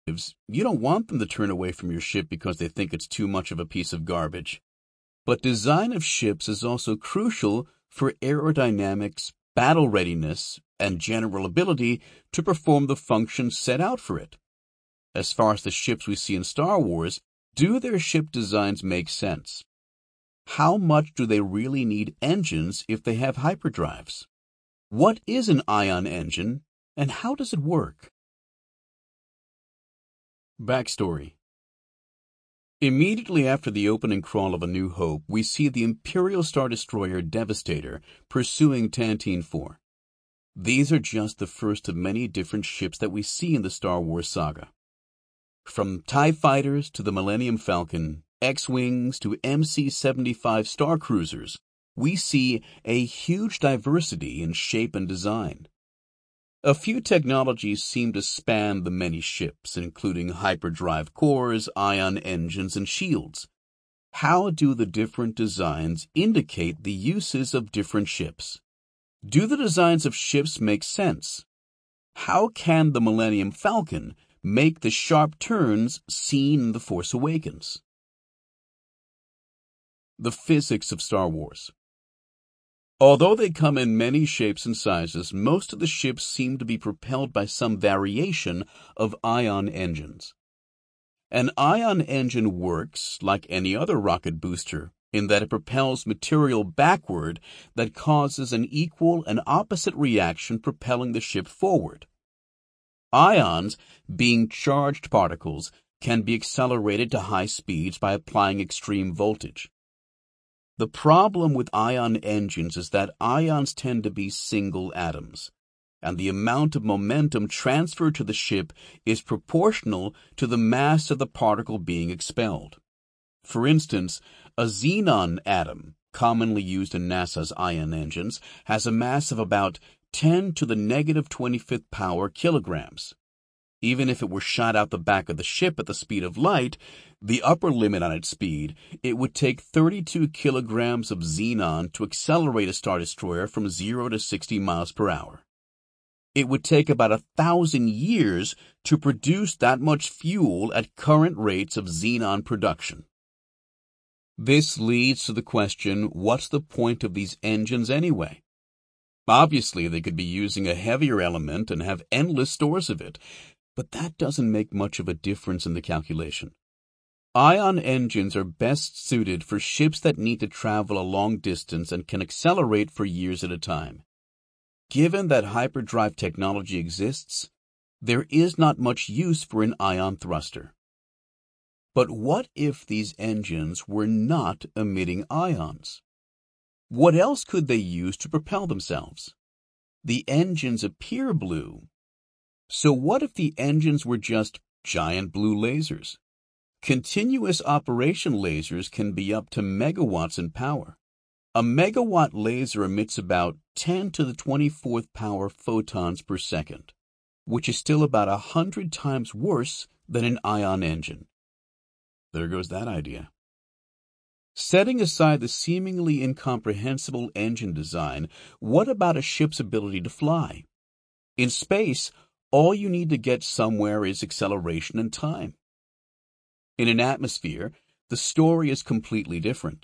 You don't want them to turn away from your ship because they think it's too much of a piece of garbage. But design of ships is also crucial for aerodynamics, battle readiness, and general ability to perform the functions set out for it. As far as the ships we see in Star Wars, do their ship designs make sense? How much do they really need engines if they have hyperdrives? What is an ion engine, and how does it work? Backstory. Immediately after the opening crawl of A New Hope, we see the Imperial Star Destroyer Devastator pursuing Tantive IV. These are just the first of many different ships that we see in the Star Wars saga. From TIE fighters to the Millennium Falcon, X-Wings to MC-75 Star Cruisers, we see a huge diversity in shape and design. A few technologies seem to span the many ships, including hyperdrive cores, ion engines, and shields. How do the different designs indicate the uses of different ships? Do the designs of ships make sense? How can the Millennium Falcon make the sharp turns seen in The Force Awakens? The physics of Star Wars. Although they come in many shapes and sizes, most of the ships seem to be propelled by some variation of ion engines. An ion engine works like any other rocket booster in that it propels material backward that causes an equal and opposite reaction propelling the ship forward. Ions, being charged particles, can be accelerated to high speeds by applying extreme voltage. The problem with ion engines is that ions tend to be single atoms, and the amount of momentum transferred to the ship is proportional to the mass of the particle being expelled. For instance, a xenon atom, commonly used in NASA's ion engines, has a mass of about 10 to the negative 25th power kilograms. Even if it were shot out the back of the ship at the speed of light, the upper limit on its speed, it would take 32 kilograms of xenon to accelerate a Star Destroyer from 0 to 60 miles per hour. It would take about 1,000 years to produce that much fuel at current rates of xenon production. This leads to the question, what's the point of these engines anyway? Obviously, they could be using a heavier element and have endless stores of it, but that doesn't make much of a difference in the calculation. Ion engines are best suited for ships that need to travel a long distance and can accelerate for years at a time. Given that hyperdrive technology exists, there is not much use for an ion thruster. But what if these engines were not emitting ions? What else could they use to propel themselves? The engines appear blue. So what if the engines were just giant blue lasers? Continuous operation lasers can be up to megawatts in power. A megawatt laser emits about 10 to the 24th power photons per second, which is still about 100 times worse than an ion engine. There goes that idea. Setting aside the seemingly incomprehensible engine design, what about a ship's ability to fly? In space, all you need to get somewhere is acceleration and time. In an atmosphere, the story is completely different.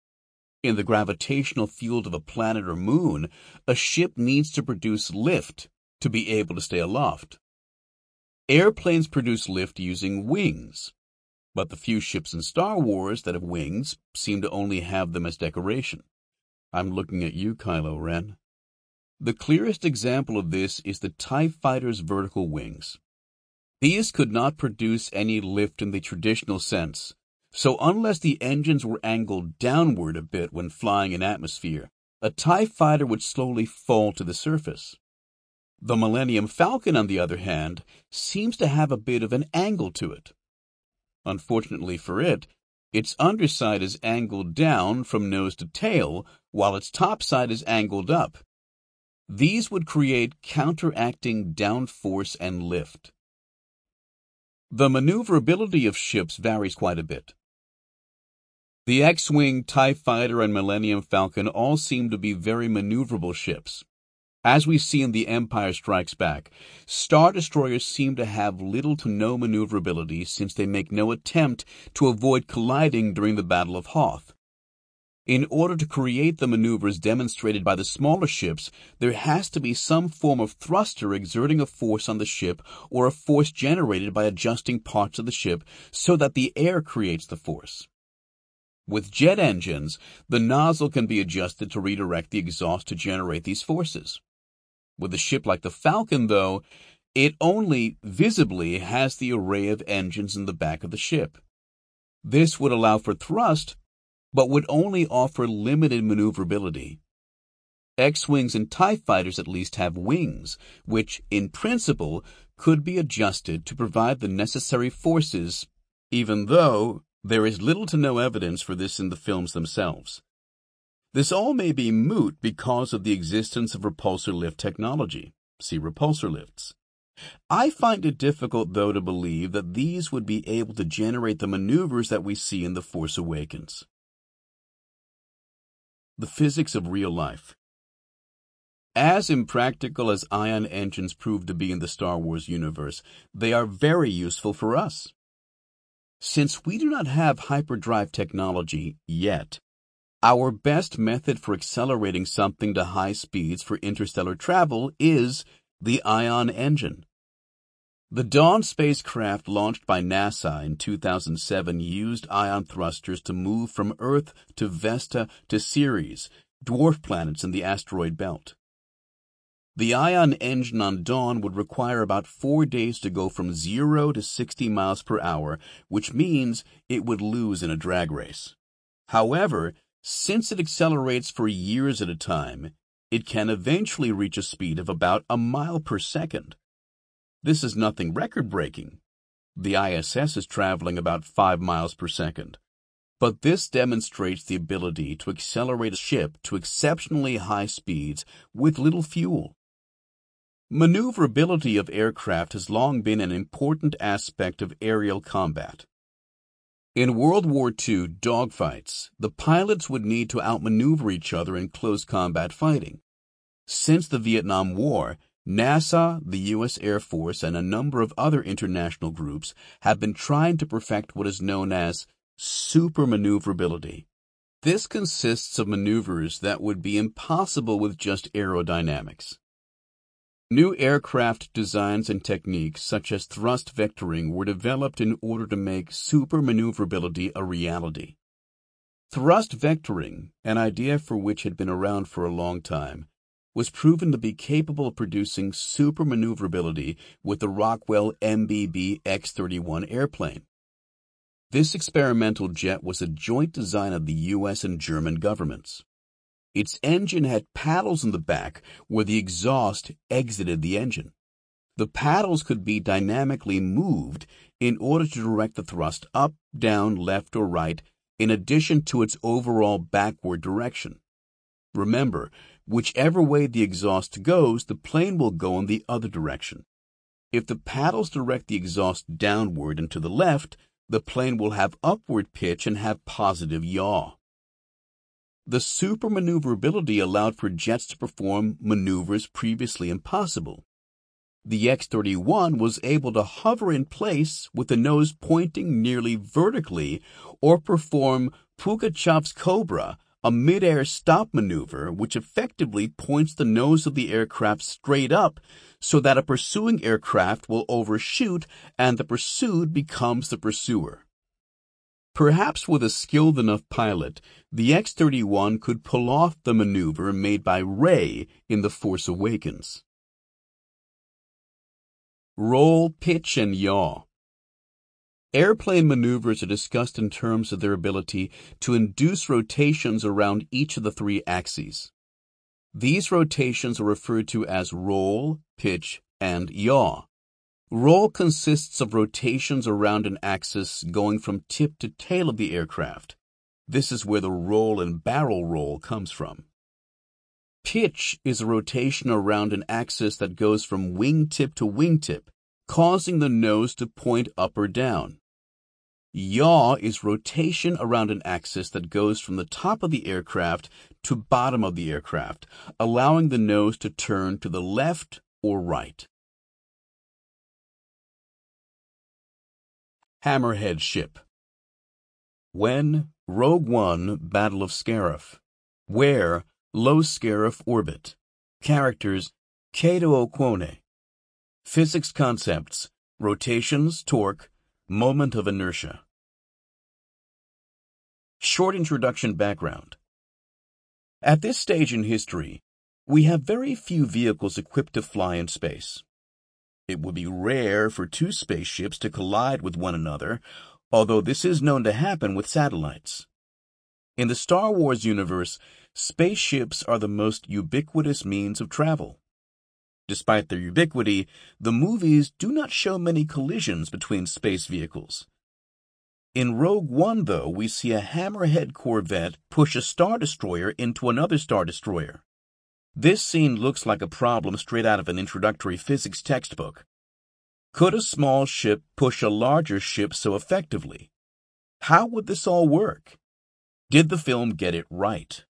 In the gravitational field of a planet or moon, a ship needs to produce lift to be able to stay aloft. Airplanes produce lift using wings, but the few ships in Star Wars that have wings seem to only have them as decoration. I'm looking at you, Kylo Ren. The clearest example of this is the TIE fighter's vertical wings. These could not produce any lift in the traditional sense, so unless the engines were angled downward a bit when flying in atmosphere, a TIE fighter would slowly fall to the surface. The Millennium Falcon, on the other hand, seems to have a bit of an angle to it. Unfortunately for it, its underside is angled down from nose to tail, while its topside is angled up. These would create counteracting downforce and lift. The maneuverability of ships varies quite a bit. The X-Wing, TIE Fighter, and Millennium Falcon all seem to be very maneuverable ships. As we see in The Empire Strikes Back, Star Destroyers seem to have little to no maneuverability since they make no attempt to avoid colliding during the Battle of Hoth. In order to create the maneuvers demonstrated by the smaller ships, there has to be some form of thruster exerting a force on the ship or a force generated by adjusting parts of the ship so that the air creates the force. With jet engines, the nozzle can be adjusted to redirect the exhaust to generate these forces. With a ship like the Falcon, though, it only visibly has the array of engines in the back of the ship. This would allow for thrust, but would only offer limited maneuverability. X-Wings and TIE fighters at least have wings, which, in principle, could be adjusted to provide the necessary forces, even though there is little to no evidence for this in the films themselves. This all may be moot because of the existence of repulsor lift technology. See repulsor lifts. I find it difficult, though, to believe that these would be able to generate the maneuvers that we see in The Force Awakens. The physics of real life. As impractical as ion engines prove to be in the Star Wars universe, they are very useful for us. Since we do not have hyperdrive technology yet, our best method for accelerating something to high speeds for interstellar travel is the ion engine. The Dawn spacecraft launched by NASA in 2007 used ion thrusters to move from Earth to Vesta to Ceres, dwarf planets in the asteroid belt. The ion engine on Dawn would require about 4 days to go from 0 to 60 miles per hour, which means it would lose in a drag race. However, since it accelerates for years at a time, it can eventually reach a speed of about a mile per second. This is nothing record-breaking. The ISS is traveling about 5 miles per second. But this demonstrates the ability to accelerate a ship to exceptionally high speeds with little fuel. Maneuverability of aircraft has long been an important aspect of aerial combat. In World War II dogfights, the pilots would need to outmaneuver each other in close combat fighting. Since the Vietnam War, NASA, the U.S. Air Force, and a number of other international groups have been trying to perfect what is known as supermaneuverability. This consists of maneuvers that would be impossible with just aerodynamics. New aircraft designs and techniques such as thrust vectoring were developed in order to make supermaneuverability a reality. Thrust vectoring, an idea for which had been around for a long time, was proven to be capable of producing supermaneuverability with the Rockwell MBB X-31 airplane. This experimental jet was a joint design of the U.S. and German governments. Its engine had paddles in the back where the exhaust exited the engine. The paddles could be dynamically moved in order to direct the thrust up, down, left, or right, in addition to its overall backward direction. Remember, whichever way the exhaust goes, the plane will go in the other direction. If the paddles direct the exhaust downward and to the left, the plane will have upward pitch and have positive yaw. The supermaneuverability allowed for jets to perform maneuvers previously impossible. The X-31 was able to hover in place with the nose pointing nearly vertically or perform Pugachev's Cobra, a mid-air stop maneuver which effectively points the nose of the aircraft straight up so that a pursuing aircraft will overshoot and the pursued becomes the pursuer. Perhaps with a skilled enough pilot, the X-31 could pull off the maneuver made by Rey in The Force Awakens. Roll, pitch, and yaw. Airplane maneuvers are discussed in terms of their ability to induce rotations around each of the 3 axes. These rotations are referred to as roll, pitch, and yaw. Roll consists of rotations around an axis going from tip to tail of the aircraft. This is where the roll and barrel roll comes from. Pitch is a rotation around an axis that goes from wingtip to wingtip, causing the nose to point up or down. Yaw is rotation around an axis that goes from the top of the aircraft to bottom of the aircraft, allowing the nose to turn to the left or right. Hammerhead ship. When, Rogue One, Battle of Scarif. Where, Low Scarif orbit. Characters, Cato Okwone. Physics concepts, rotations, torque, moment of inertia. Short introduction background. At this stage in history, we have very few vehicles equipped to fly in space. It would be rare for two spaceships to collide with one another, although this is known to happen with satellites. In the Star Wars universe, spaceships are the most ubiquitous means of travel. Despite their ubiquity, the movies do not show many collisions between space vehicles. In Rogue One, though, we see a Hammerhead Corvette push a Star Destroyer into another Star Destroyer. This scene looks like a problem straight out of an introductory physics textbook. Could a small ship push a larger ship so effectively? How would this all work? Did the film get it right?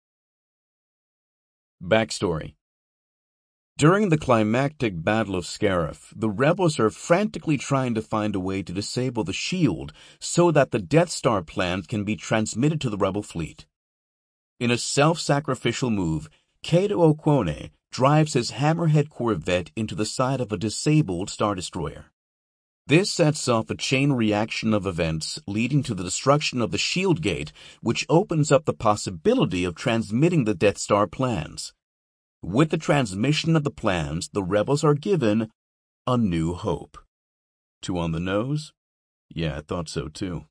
Backstory. During the climactic Battle of Scarif, the rebels are frantically trying to find a way to disable the shield so that the Death Star plans can be transmitted to the rebel fleet. In a self-sacrificial move, Cato Okwone drives his Hammerhead Corvette into the side of a disabled Star Destroyer. This sets off a chain reaction of events leading to the destruction of the shield gate, which opens up the possibility of transmitting the Death Star plans. With the transmission of the plans, the rebels are given a new hope. Too on the nose? Yeah, I thought so too.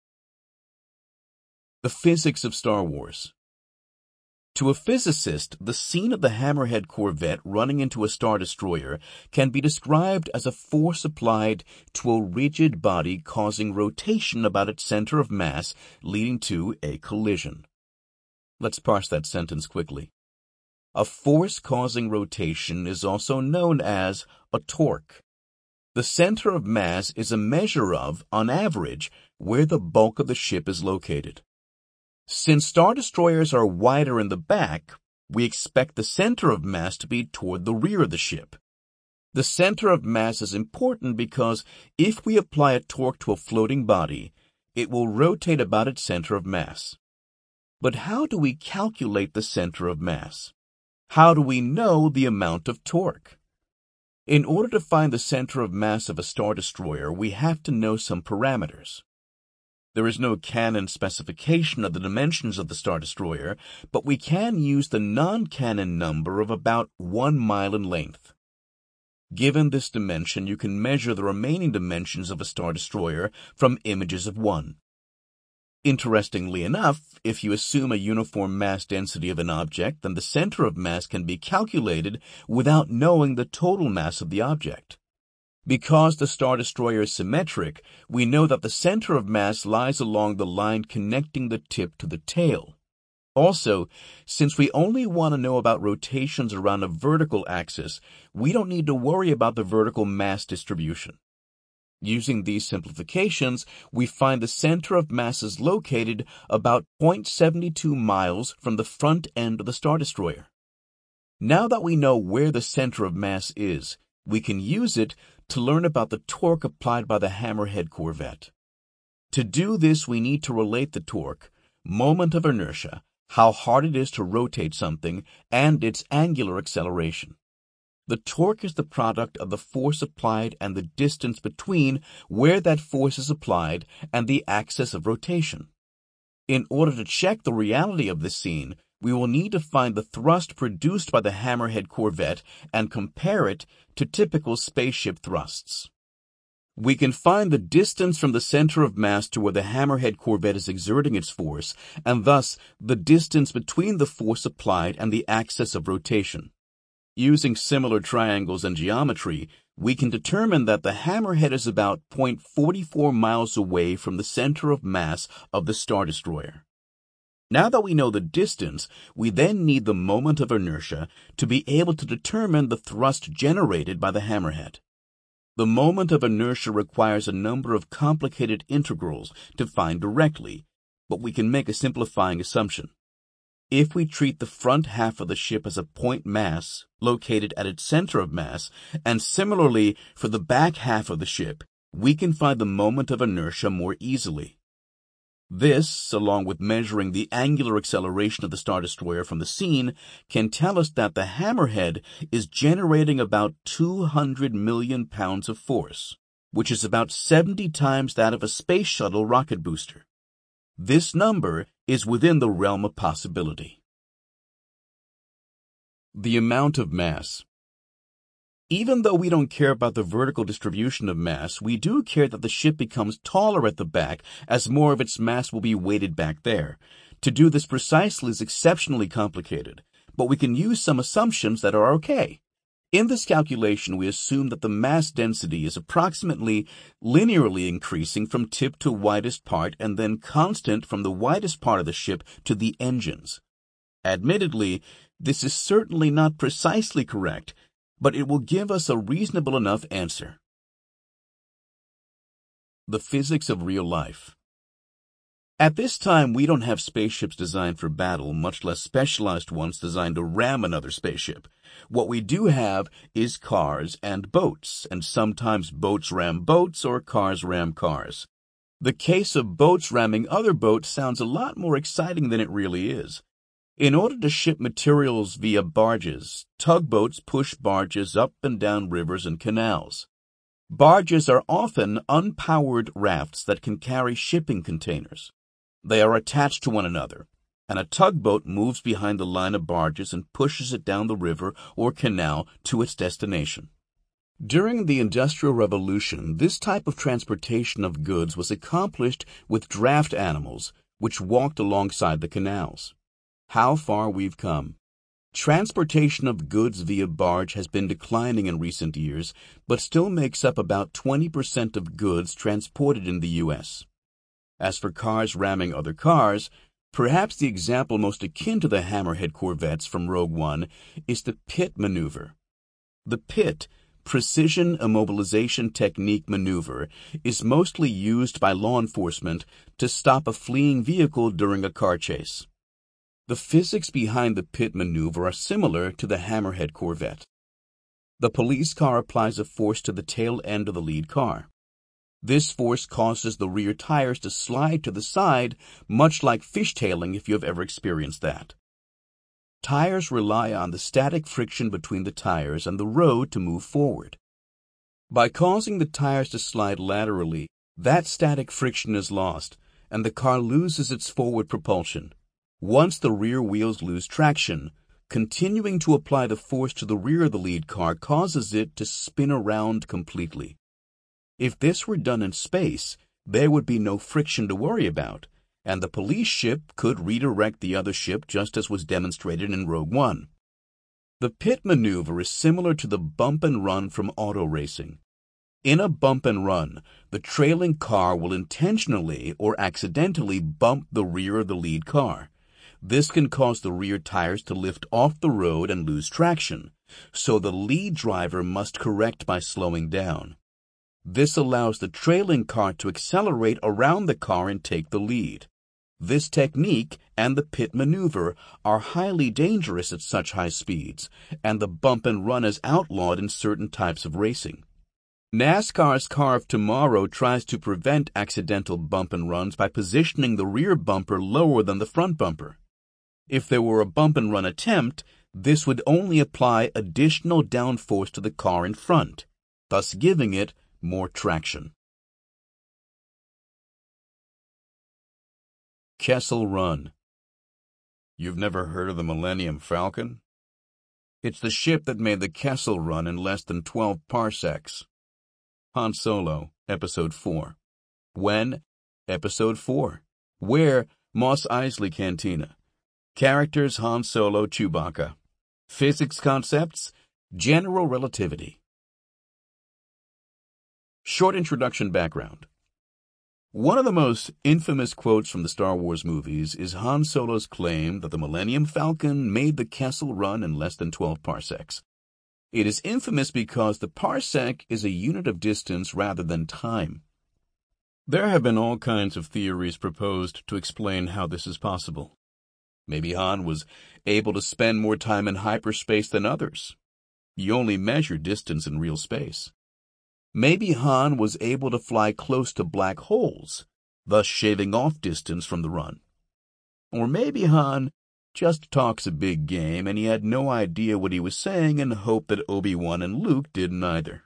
The physics of Star Wars. To a physicist, the scene of the Hammerhead Corvette running into a Star Destroyer can be described as a force applied to a rigid body causing rotation about its center of mass, leading to a collision. Let's parse that sentence quickly. A force causing rotation is also known as a torque. The center of mass is a measure of, on average, where the bulk of the ship is located. Since Star Destroyers are wider in the back, we expect the center of mass to be toward the rear of the ship. The center of mass is important because if we apply a torque to a floating body, it will rotate about its center of mass. But how do we calculate the center of mass? How do we know the amount of torque? In order to find the center of mass of a Star Destroyer, we have to know some parameters. There is no canon specification of the dimensions of the Star Destroyer, but we can use the non-canon number of about 1 mile in length. Given this dimension, you can measure the remaining dimensions of a Star Destroyer from images of one. Interestingly enough, if you assume a uniform mass density of an object, then the center of mass can be calculated without knowing the total mass of the object. Because the Star Destroyer is symmetric, we know that the center of mass lies along the line connecting the tip to the tail. Also, since we only want to know about rotations around a vertical axis, we don't need to worry about the vertical mass distribution. Using these simplifications, we find the center of mass is located about 0.72 miles from the front end of the Star Destroyer. Now that we know where the center of mass is, we can use it to learn about the torque applied by the Hammerhead Corvette. To do this, we need to relate the torque, moment of inertia, how hard it is to rotate something, and its angular acceleration. The torque is the product of the force applied and the distance between where that force is applied and the axis of rotation. In order to check the reality of this scene, we will need to find the thrust produced by the Hammerhead Corvette and compare it to typical spaceship thrusts. We can find the distance from the center of mass to where the Hammerhead Corvette is exerting its force, and thus the distance between the force applied and the axis of rotation. Using similar triangles and geometry, we can determine that the Hammerhead is about 0.44 miles away from the center of mass of the Star Destroyer. Now that we know the distance, we then need the moment of inertia to be able to determine the thrust generated by the Hammerhead. The moment of inertia requires a number of complicated integrals to find directly, but we can make a simplifying assumption. If we treat the front half of the ship as a point mass located at its center of mass, and similarly for the back half of the ship, we can find the moment of inertia more easily. This, along with measuring the angular acceleration of the Star Destroyer from the scene, can tell us that the hammerhead is generating about 200 million pounds of force, which is about 70 times that of a space shuttle rocket booster. This number is within the realm of possibility. The amount of mass. Even though we don't care about the vertical distribution of mass, we do care that the ship becomes taller at the back as more of its mass will be weighted back there. To do this precisely is exceptionally complicated, but we can use some assumptions that are okay. In this calculation, we assume that the mass density is approximately linearly increasing from tip to widest part and then constant from the widest part of the ship to the engines. Admittedly, this is certainly not precisely correct, but it will give us a reasonable enough answer. The physics of real life. At this time, we don't have spaceships designed for battle, much less specialized ones designed to ram another spaceship. What we do have is cars and boats, and sometimes boats ram boats or cars ram cars. The case of boats ramming other boats sounds a lot more exciting than it really is. In order to ship materials via barges, tugboats push barges up and down rivers and canals. Barges are often unpowered rafts that can carry shipping containers. They are attached to one another, and a tugboat moves behind the line of barges and pushes it down the river or canal to its destination. During the Industrial Revolution, this type of transportation of goods was accomplished with draft animals, which walked alongside the canals. How far we've come. Transportation of goods via barge has been declining in recent years, but still makes up about 20% of goods transported in the U.S. As for cars ramming other cars, perhaps the example most akin to the Hammerhead corvettes from Rogue One is the pit maneuver. The pit, precision immobilization technique maneuver, is mostly used by law enforcement to stop a fleeing vehicle during a car chase. The physics behind the pit maneuver are similar to the Hammerhead corvette. The police car applies a force to the tail end of the lead car. This force causes the rear tires to slide to the side, much like fishtailing if you have ever experienced that. Tires rely on the static friction between the tires and the road to move forward. By causing the tires to slide laterally, that static friction is lost, and the car loses its forward propulsion. Once the rear wheels lose traction, continuing to apply the force to the rear of the lead car causes it to spin around completely. If this were done in space, there would be no friction to worry about, and the police ship could redirect the other ship just as was demonstrated in Rogue One. The pit maneuver is similar to the bump and run from auto racing. In a bump and run, the trailing car will intentionally or accidentally bump the rear of the lead car. This can cause the rear tires to lift off the road and lose traction, so the lead driver must correct by slowing down. This allows the trailing car to accelerate around the car and take the lead. This technique and the pit maneuver are highly dangerous at such high speeds, and the bump and run is outlawed in certain types of racing. NASCAR's Car of Tomorrow tries to prevent accidental bump and runs by positioning the rear bumper lower than the front bumper. If there were a bump and run attempt, this would only apply additional downforce to the car in front, thus giving it more traction. Kessel Run. You've never heard of the Millennium Falcon? It's the ship that made the Kessel Run in less than 12 parsecs. Han Solo, Episode 4. When? Episode 4. Where? Mos Eisley Cantina. Characters: Han Solo, Chewbacca. Physics concepts: general relativity. Short introduction background. One of the most infamous quotes from the Star Wars movies is Han Solo's claim that the Millennium Falcon made the Kessel Run in less than 12 parsecs. It is infamous because the parsec is a unit of distance rather than time. There have been all kinds of theories proposed to explain how this is possible. Maybe Han was able to spend more time in hyperspace than others. You only measure distance in real space. Maybe Han was able to fly close to black holes, thus shaving off distance from the run. Or maybe Han just talks a big game and he had no idea what he was saying and hoped that Obi-Wan and Luke didn't either.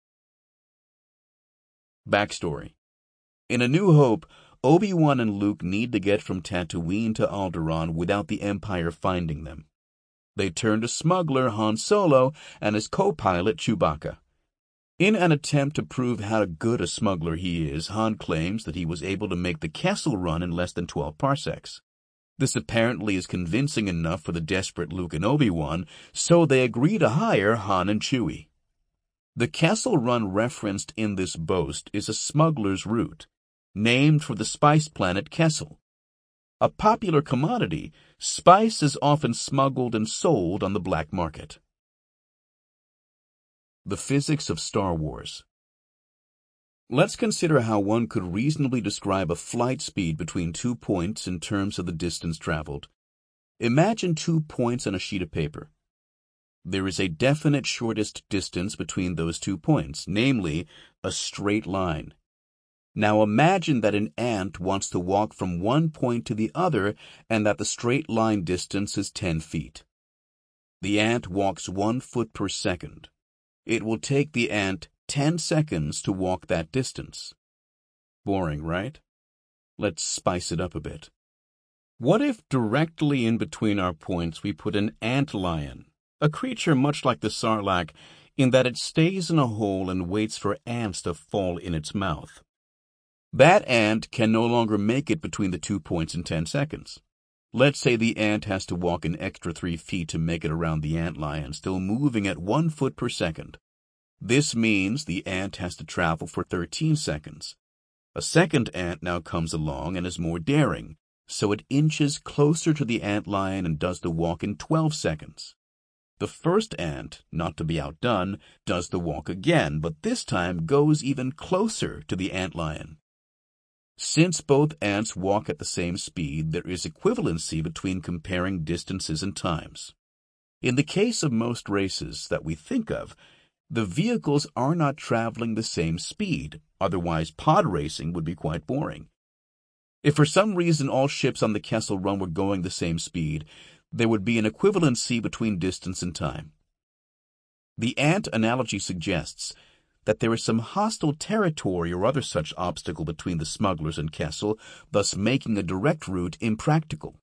Backstory. In A New Hope, Obi-Wan and Luke need to get from Tatooine to Alderaan without the Empire finding them. They turn to smuggler Han Solo and his co-pilot Chewbacca. In an attempt to prove how good a smuggler he is, Han claims that he was able to make the Kessel Run in less than 12 parsecs. This apparently is convincing enough for the desperate Luke and Obi-Wan, so they agree to hire Han and Chewie. The Kessel Run referenced in this boast is a smuggler's route, named for the spice planet Kessel. A popular commodity, spice is often smuggled and sold on the black market. The physics of Star Wars. Let's consider how one could reasonably describe a flight speed between 2 points in terms of the distance traveled. Imagine 2 points on a sheet of paper. There is a definite shortest distance between those 2 points, namely, a straight line. Now imagine that an ant wants to walk from one point to the other and that the straight line distance is 10 feet. The ant walks 1 foot per second. It will take the ant 10 seconds to walk that distance. Boring, right? Let's spice it up a bit. What if directly in between our points we put an antlion, a creature much like the sarlacc in that it stays in a hole and waits for ants to fall in its mouth? That ant can no longer make it between the 2 points in 10 seconds. Let's say the ant has to walk an extra 3 feet to make it around the antlion, still moving at 1 foot per second. This means the ant has to travel for 13 seconds. A second ant now comes along and is more daring, so it inches closer to the antlion and does the walk in 12 seconds. The first ant, not to be outdone, does the walk again, but this time goes even closer to the antlion. Since both ants walk at the same speed, there is equivalency between comparing distances and times. In the case of most races that we think of, the vehicles are not traveling the same speed, otherwise pod racing would be quite boring. If for some reason all ships on the Kessel Run were going the same speed, there would be an equivalency between distance and time. The ant analogy suggests that there is some hostile territory or other such obstacle between the smugglers and Kessel, thus making a direct route impractical.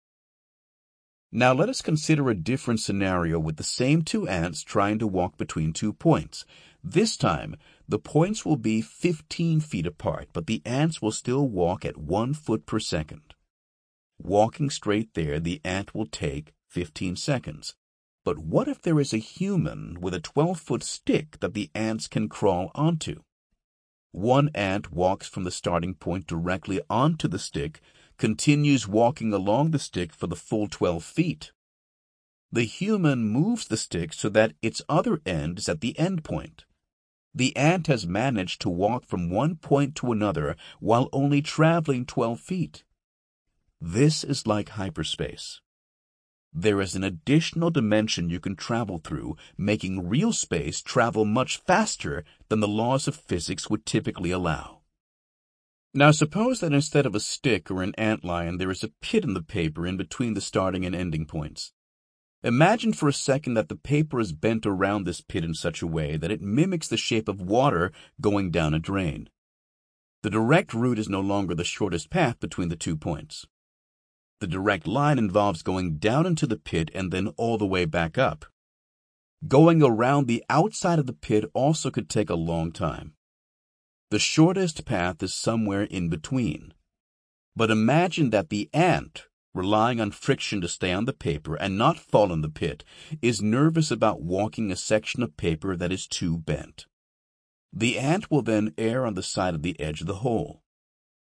Now let us consider a different scenario with the same 2 ants trying to walk between 2 points. This time, the points will be 15 feet apart, but the ants will still walk at 1 foot per second. Walking straight there, the ant will take 15 seconds. But what if there is a human with a 12-foot stick that the ants can crawl onto? One ant walks from the starting point directly onto the stick, continues walking along the stick for the full 12 feet. The human moves the stick so that its other end is at the end point. The ant has managed to walk from one point to another while only traveling 12 feet. This is like hyperspace. There is an additional dimension you can travel through, making real space travel much faster than the laws of physics would typically allow. Now suppose that instead of a stick or an antlion, there is a pit in the paper in between the starting and ending points. Imagine for a second that the paper is bent around this pit in such a way that it mimics the shape of water going down a drain. The direct route is no longer the shortest path between the 2 points. The direct line involves going down into the pit and then all the way back up. Going around the outside of the pit also could take a long time. The shortest path is somewhere in between. But imagine that the ant, relying on friction to stay on the paper and not fall in the pit, is nervous about walking a section of paper that is too bent. The ant will then err on the side of the edge of the hole.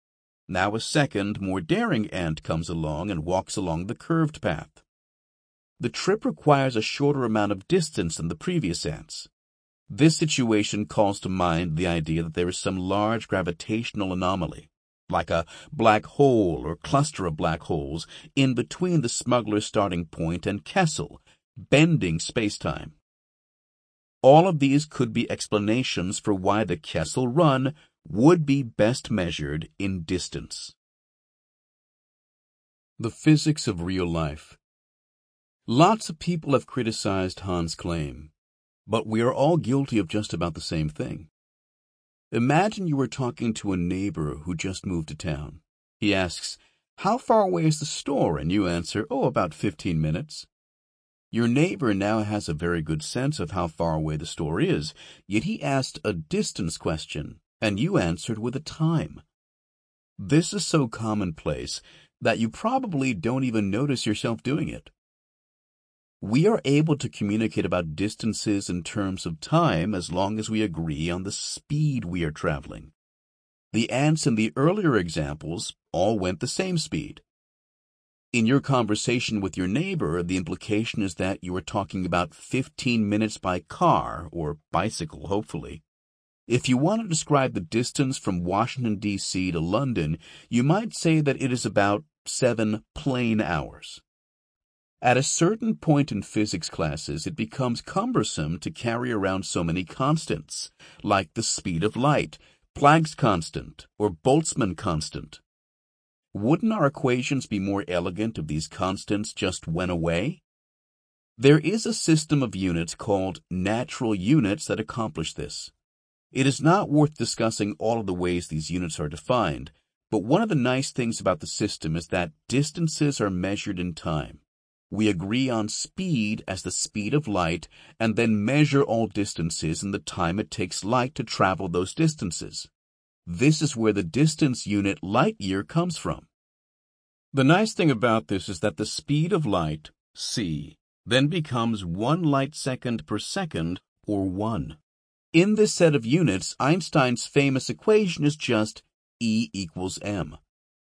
Now a second, more daring ant comes along and walks along the curved path. the trip requires a shorter amount of distance than the previous ants. This situation calls to mind the idea that there is some large gravitational anomaly, like a black hole or cluster of black holes, in between the smuggler's starting point and Kessel, bending space-time. All of these could be explanations for why the Kessel Run would be best measured in distance. The physics of real life. Lots of people have criticized Hahn's claim, but we are all guilty of just about the same thing. Imagine you were talking to a neighbor who just moved to town. He asks, "How far away is the store?" And you answer, "Oh, about 15 minutes. Your neighbor now has a very good sense of how far away the store is, yet he asked a distance question, and you answered with a time. This is so commonplace that you probably don't even notice yourself doing it. We are able to communicate about distances in terms of time as long as we agree on the speed we are traveling. The ants in the earlier examples all went the same speed. In your conversation with your neighbor, the implication is that you are talking about 15 minutes by car or bicycle, hopefully. If you want to describe the distance from Washington, D.C. to London, you might say that it is about 7 plane hours. At a certain point in physics classes, it becomes cumbersome to carry around so many constants, like the speed of light, Planck's constant, or Boltzmann constant. Wouldn't our equations be more elegant if these constants just went away? There is a system of units called natural units that accomplish this. It is not worth discussing all of the ways these units are defined, but one of the nice things about the system is that distances are measured in time. We agree on speed as the speed of light and then measure all distances in the time it takes light to travel those distances. This is where the distance unit light year comes from. The nice thing about this is that the speed of light, c, then becomes 1 light second per second, or 1. In this set of units, Einstein's famous equation is just E equals m.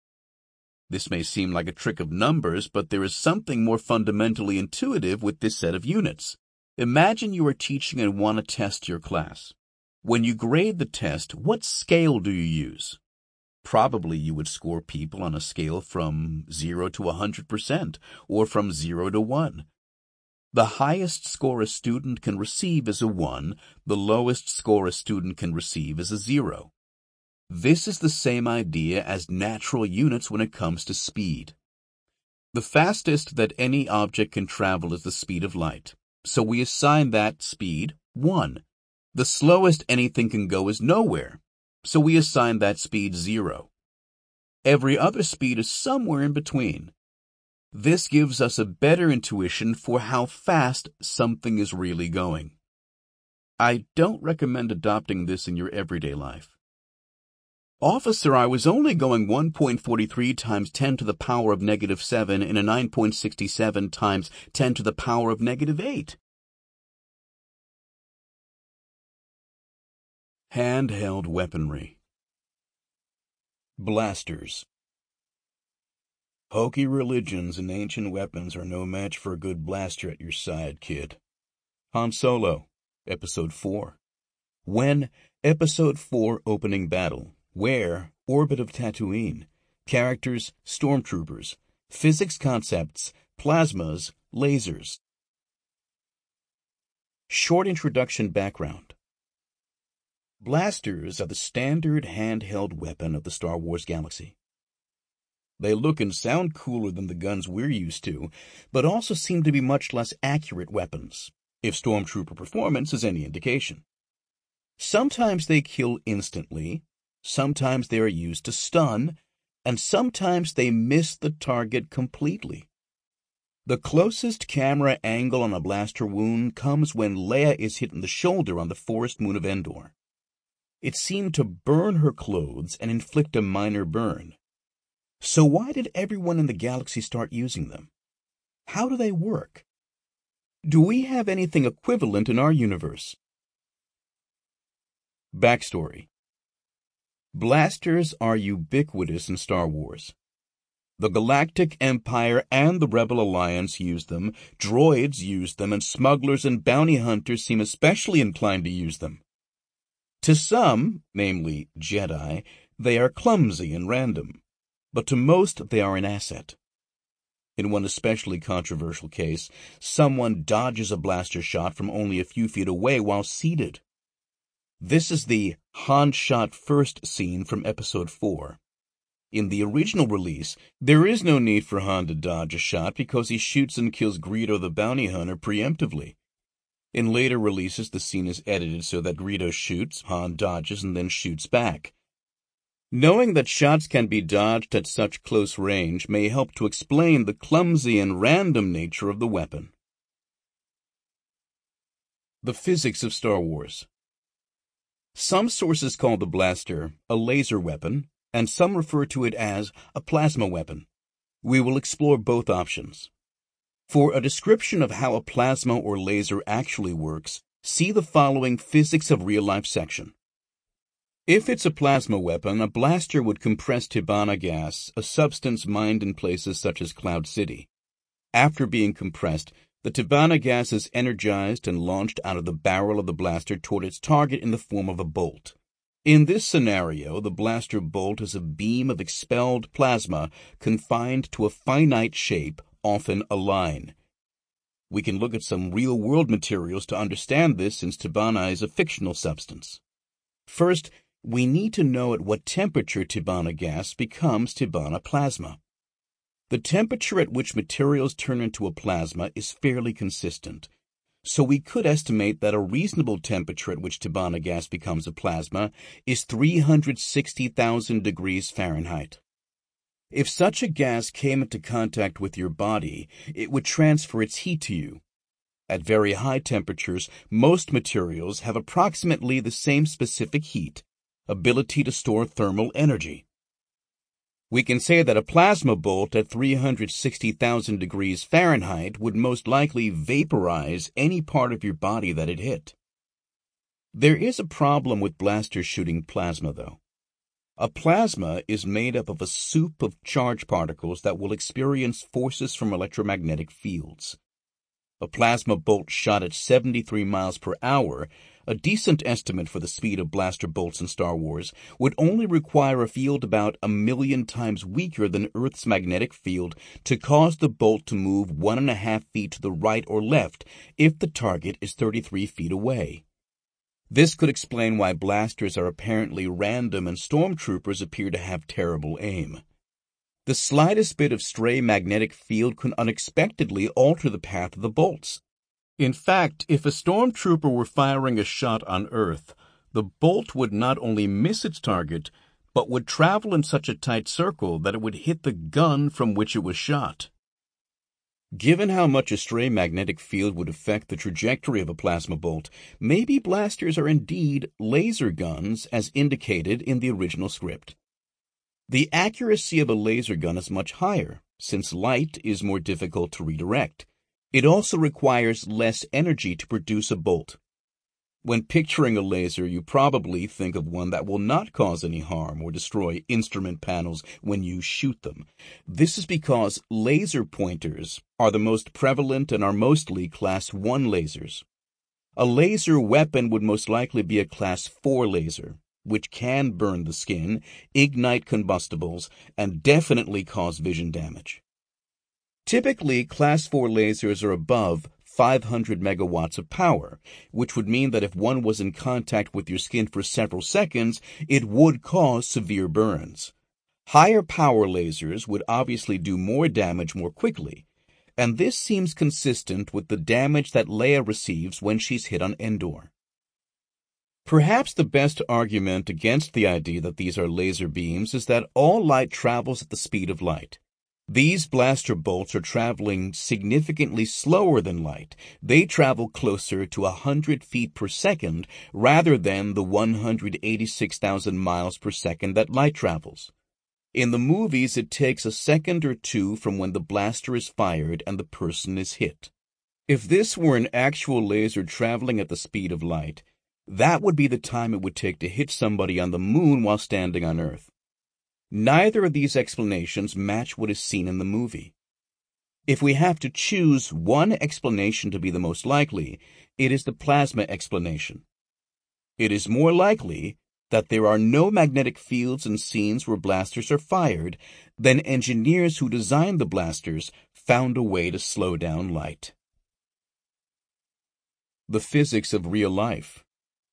This may seem like a trick of numbers, but there is something more fundamentally intuitive with this set of units. Imagine you are teaching and want to test your class. When you grade the test, what scale do you use? Probably you would score people on a scale from 0 to 100%, or from 0 to 1. The highest score a student can receive is a 1, the lowest score a student can receive is a 0. This is the same idea as natural units when it comes to speed. The fastest that any object can travel is the speed of light, so we assign that speed 1. The slowest anything can go is nowhere, so we assign that speed 0. Every other speed is somewhere in between. This gives us a better intuition for how fast something is really going. I don't recommend adopting this in your everyday life. "Officer, I was only going 1.43 times 10 to the power of -7 in a 9.67 times 10 to the power of -8. Handheld weaponry. Blasters. Hokey religions and ancient weapons are no match for a good blaster at your side, kid. Han Solo, Episode 4. When, Episode 4 Opening Battle. Where, Orbit of Tatooine. Characters, stormtroopers. Physics concepts, plasmas, lasers. Short introduction background. Blasters are the standard handheld weapon of the Star Wars galaxy. They look and sound cooler than the guns we're used to, but also seem to be much less accurate weapons, if stormtrooper performance is any indication. Sometimes they kill instantly, sometimes they are used to stun, and sometimes they miss the target completely. The closest camera angle on a blaster wound comes when Leia is hit in the shoulder on the forest moon of Endor. It seemed to burn her clothes and inflict a minor burn. So why did everyone in the galaxy start using them? How do they work? Do we have anything equivalent in our universe? Backstory. Blasters are ubiquitous in Star Wars. The Galactic Empire and the Rebel Alliance use them, droids use them, and smugglers and bounty hunters seem especially inclined to use them. To some, namely Jedi, they are clumsy and random, but to most they are an asset. In one especially controversial case, someone dodges a blaster shot from only a few feet away while seated. This is the Han shot first scene from Episode 4. In the original release, there is no need for Han to dodge a shot because he shoots and kills Greedo the bounty hunter preemptively. In later releases, the scene is edited so that Greedo shoots, Han dodges, and then shoots back. Knowing that shots can be dodged at such close range may help to explain the clumsy and random nature of the weapon. The physics of Star Wars. Some sources call the blaster a laser weapon, and some refer to it as a plasma weapon. We will explore both options. For a description of how a plasma or laser actually works, see the following Physics of Real Life section. If it's a plasma weapon, a blaster would compress Tibanna gas, a substance mined in places such as Cloud City. After being compressed, the Tibanna gas is energized and launched out of the barrel of the blaster toward its target in the form of a bolt. In this scenario, the blaster bolt is a beam of expelled plasma confined to a finite shape, often a line. We can look at some real-world materials to understand this since Tibanna is a fictional substance. First, we need to know at what temperature Tibanna gas becomes Tibanna plasma. The temperature at which materials turn into a plasma is fairly consistent, so we could estimate that a reasonable temperature at which Tibanna gas becomes a plasma is 360,000 degrees Fahrenheit. If such a gas came into contact with your body, it would transfer its heat to you. At very high temperatures, most materials have approximately the same specific heat, ability to store thermal energy. We can say that a plasma bolt at 360,000 degrees Fahrenheit would most likely vaporize any part of your body that it hit. There is a problem with blasters shooting plasma, though. A plasma is made up of a soup of charged particles that will experience forces from electromagnetic fields. A plasma bolt shot at 73 miles per hour, a decent estimate for the speed of blaster bolts in Star Wars, would only require a field about 1,000,000 times weaker than Earth's magnetic field to cause the bolt to move 1.5 feet to the right or left if the target is 33 feet away. This could explain why blasters are apparently random and stormtroopers appear to have terrible aim. The slightest bit of stray magnetic field could unexpectedly alter the path of the bolts. In fact, if a stormtrooper were firing a shot on Earth, the bolt would not only miss its target, but would travel in such a tight circle that it would hit the gun from which it was shot. Given how much a stray magnetic field would affect the trajectory of a plasma bolt, maybe blasters are indeed laser guns as indicated in the original script. The accuracy of a laser gun is much higher, since light is more difficult to redirect. It also requires less energy to produce a bolt. When picturing a laser, you probably think of one that will not cause any harm or destroy instrument panels when you shoot them. This is because laser pointers are the most prevalent and are mostly Class 1 lasers. A laser weapon would most likely be a Class 4 laser, which can burn the skin, ignite combustibles, and definitely cause vision damage. Typically, Class 4 lasers are above 500 megawatts of power, which would mean that if one was in contact with your skin for several seconds, it would cause severe burns. Higher power lasers would obviously do more damage more quickly, and this seems consistent with the damage that Leia receives when she's hit on Endor. Perhaps the best argument against the idea that these are laser beams is that all light travels at the speed of light. These blaster bolts are traveling significantly slower than light. They travel closer to 100 feet per second rather than the 186,000 miles per second that light travels. In the movies, it takes a second or two from when the blaster is fired and the person is hit. If this were an actual laser traveling at the speed of light, that would be the time it would take to hit somebody on the moon while standing on Earth. Neither of these explanations match what is seen in the movie. If we have to choose one explanation to be the most likely, it is the plasma explanation. It is more likely that there are no magnetic fields in scenes where blasters are fired than engineers who designed the blasters found a way to slow down light. The physics of real life.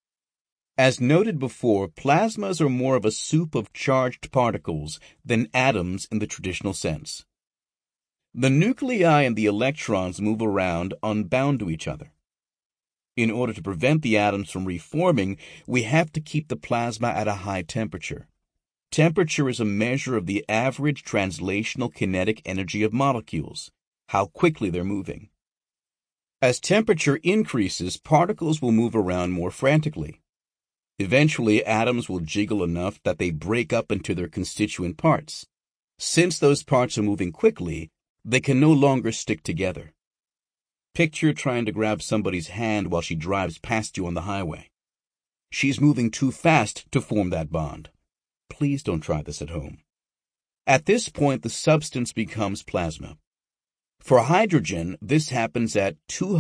As noted before, plasmas are more of a soup of charged particles than atoms in the traditional sense. The nuclei and the electrons move around unbound to each other. In order to prevent the atoms from reforming, we have to keep the plasma at a high temperature. Temperature is a measure of the average translational kinetic energy of molecules, how quickly they're moving. As temperature increases, particles will move around more frantically. Eventually, atoms will jiggle enough that they break up into their constituent parts. Since those parts are moving quickly, they can no longer stick together. Picture trying to grab somebody's hand while she drives past you on the highway. She's moving too fast to form that bond. Please don't try this at home. At this point, the substance becomes plasma. For hydrogen, this happens at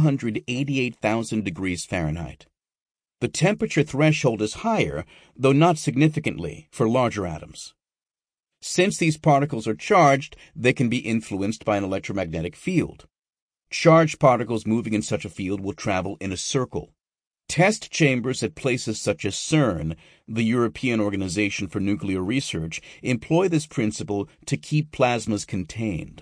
288,000 degrees Fahrenheit. The temperature threshold is higher, though not significantly, for larger atoms. Since these particles are charged, they can be influenced by an electromagnetic field. Charged particles moving in such a field will travel in a circle. Test chambers at places such as CERN, the European Organization for Nuclear Research, employ this principle to keep plasmas contained.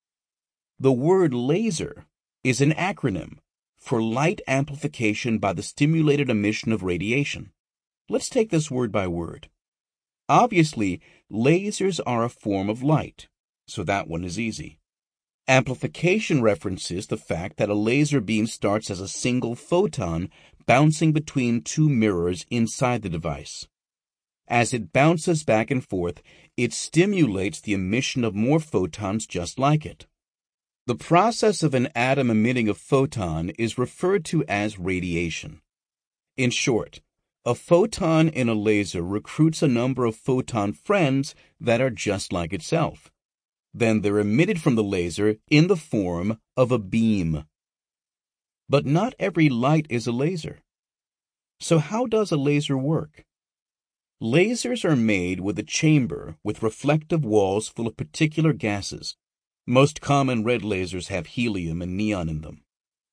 The word laser is an acronym for light amplification by the stimulated emission of radiation. Let's take this word by word. Obviously, lasers are a form of light, so that one is easy. Amplification references the fact that a laser beam starts as a single photon bouncing between two mirrors inside the device. As it bounces back and forth, it stimulates the emission of more photons just like it. The process of an atom emitting a photon is referred to as radiation. In short, a photon in a laser recruits a number of photon friends that are just like itself. Then they're emitted from the laser in the form of a beam. But not every light is a laser. So how does a laser work? Lasers are made with a chamber with reflective walls full of particular gases. Most common red lasers have helium and neon in them.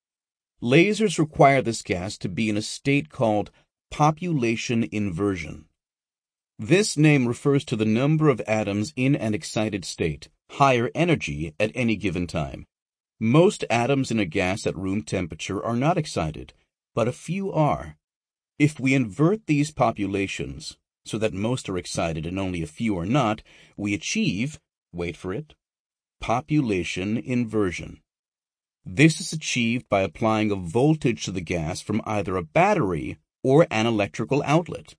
Lasers require this gas to be in a state called population inversion. This name refers to the number of atoms in an excited state, higher energy at any given time. Most atoms in a gas at room temperature are not excited, but a few are. If we invert these populations so that most are excited and only a few are not, we achieve, wait for it, population inversion. This is achieved by applying a voltage to the gas from either a battery or an electrical outlet.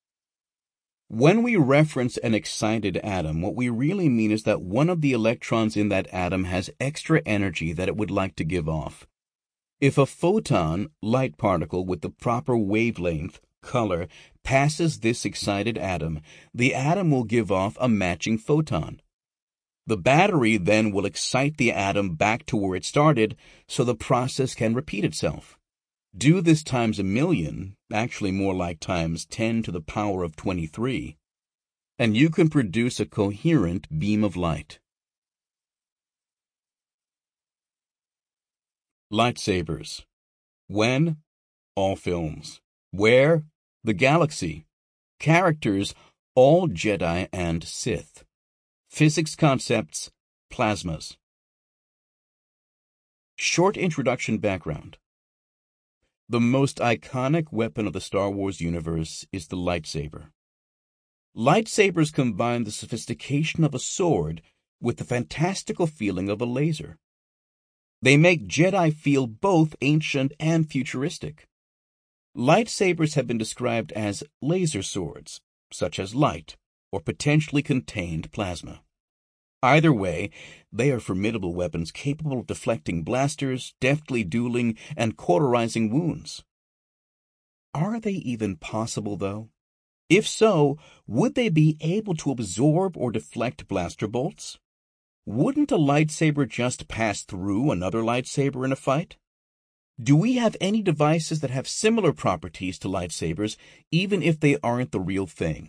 When we reference an excited atom, what we really mean is that one of the electrons in that atom has extra energy that it would like to give off. If a photon, light particle with the proper wavelength, color, passes this excited atom, the atom will give off a matching photon. The battery then will excite the atom back to where it started, so the process can repeat itself. Do this times 1,000,000, actually more like times 10 to the power of 23, and you can produce a coherent beam of light. Lightsabers. When? All films. Where? The galaxy. Characters, all Jedi and Sith. Physics concepts, plasmas. Short introduction background. The most iconic weapon of the Star Wars universe is the lightsaber. Lightsabers combine the sophistication of a sword with the fantastical feeling of a laser. They make Jedi feel both ancient and futuristic. Lightsabers have been described as laser swords, such as light or potentially contained plasma. Either way, they are formidable weapons capable of deflecting blasters, deftly dueling, and cauterizing wounds. Are they even possible, though? If so, would they be able to absorb or deflect blaster bolts? Wouldn't a lightsaber just pass through another lightsaber in a fight? Do we have any devices that have similar properties to lightsabers, even if they aren't the real thing?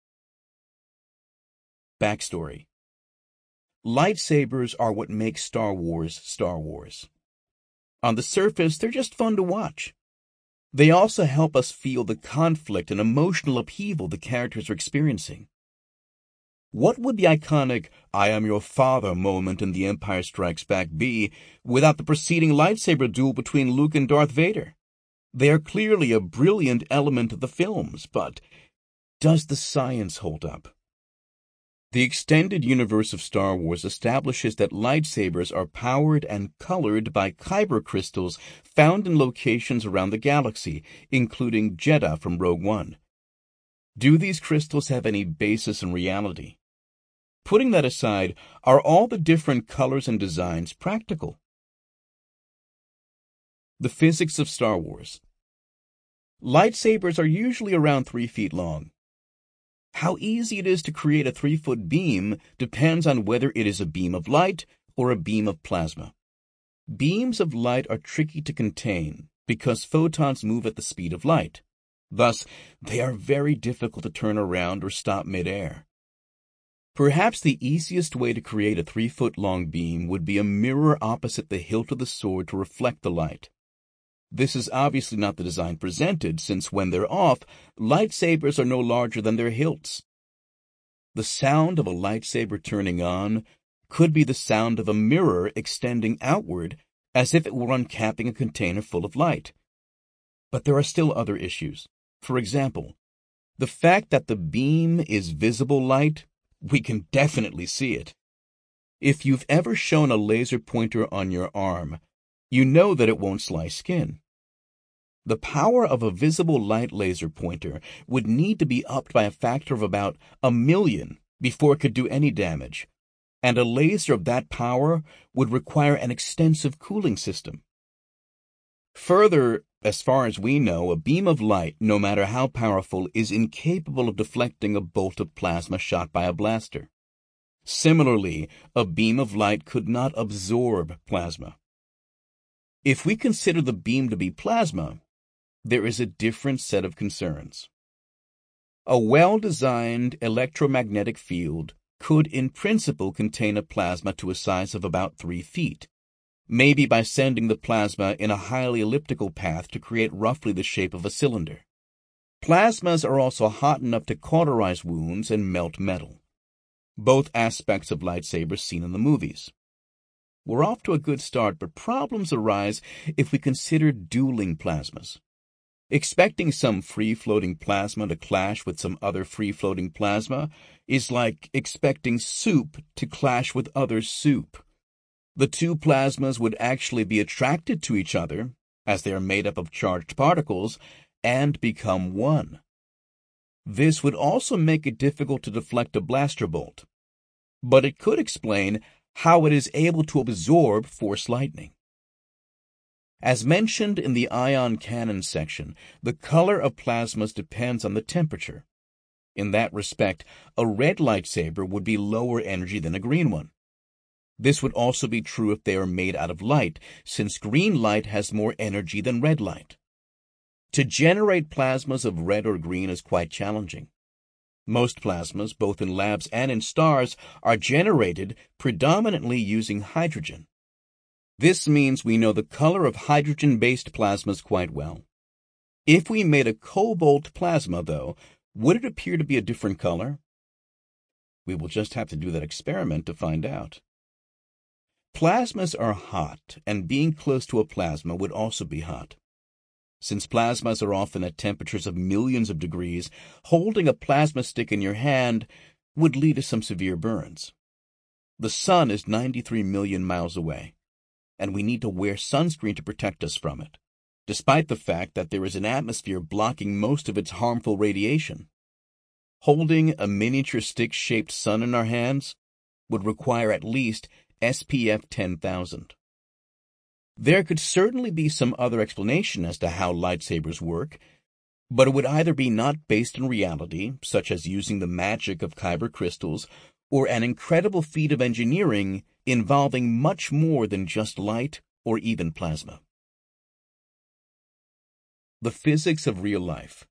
Backstory. Lightsabers are what makes Star Wars Star Wars. On the surface, they're just fun to watch. They also help us feel the conflict and emotional upheaval the characters are experiencing. What would the iconic "I am your father" moment in The Empire Strikes Back be without the preceding lightsaber duel between Luke and Darth Vader? They are clearly a brilliant element of the films, but does the science hold up? The extended universe of Star Wars establishes that lightsabers are powered and colored by kyber crystals found in locations around the galaxy, including Jedha from Rogue One. Do these crystals have any basis in reality? Putting that aside, are all the different colors and designs practical? The physics of Star Wars. Lightsabers are usually around 3 feet long. How easy it is to create a 3-foot beam depends on whether it is a beam of light or a beam of plasma. Beams of light are tricky to contain because photons move at the speed of light. Thus, they are very difficult to turn around or stop midair. Perhaps the easiest way to create a 3-foot-long beam would be a mirror opposite the hilt of the sword to reflect the light. This is obviously not the design presented, since when they're off, lightsabers are no larger than their hilts. The sound of a lightsaber turning on could be the sound of a mirror extending outward as if it were uncapping a container full of light. But there are still other issues. For example, the fact that the beam is visible light. We can definitely see it. If you've ever shown a laser pointer on your arm, you know that it won't slice skin. The power of a visible light laser pointer would need to be upped by a factor of about 1,000,000 before it could do any damage, and a laser of that power would require an extensive cooling system. Further, as far as we know, a beam of light, no matter how powerful, is incapable of deflecting a bolt of plasma shot by a blaster. Similarly, a beam of light could not absorb plasma. If we consider the beam to be plasma, there is a different set of concerns. A well-designed electromagnetic field could in principle contain a plasma to a size of about 3 feet. Maybe by sending the plasma in a highly elliptical path to create roughly the shape of a cylinder. Plasmas are also hot enough to cauterize wounds and melt metal. Both aspects of lightsabers seen in the movies. We're off to a good start, but problems arise if we consider dueling plasmas. Expecting some free-floating plasma to clash with some other free-floating plasma is like expecting soup to clash with other soup. The two plasmas would actually be attracted to each other, as they are made up of charged particles, and become one. This would also make it difficult to deflect a blaster bolt, but it could explain how it is able to absorb force lightning. As mentioned in the ion cannon section, the color of plasmas depends on the temperature. In that respect, a red lightsaber would be lower energy than a green one. This would also be true if they are made out of light, since green light has more energy than red light. To generate plasmas of red or green is quite challenging. Most plasmas, both in labs and in stars, are generated predominantly using hydrogen. This means we know the color of hydrogen-based plasmas quite well. If we made a cobalt plasma, though, would it appear to be a different color? We will just have to do that experiment to find out. Plasmas are hot, and being close to a plasma would also be hot. Since plasmas are often at temperatures of millions of degrees, holding a plasma stick in your hand would lead to some severe burns. The sun is 93 million miles away, and we need to wear sunscreen to protect us from it, despite the fact that there is an atmosphere blocking most of its harmful radiation. Holding a miniature stick-shaped sun in our hands would require at least SPF 10,000. There could certainly be some other explanation as to how lightsabers work, but it would either be not based in reality, such as using the magic of kyber crystals, or an incredible feat of engineering involving much more than just light or even plasma. The physics of real life.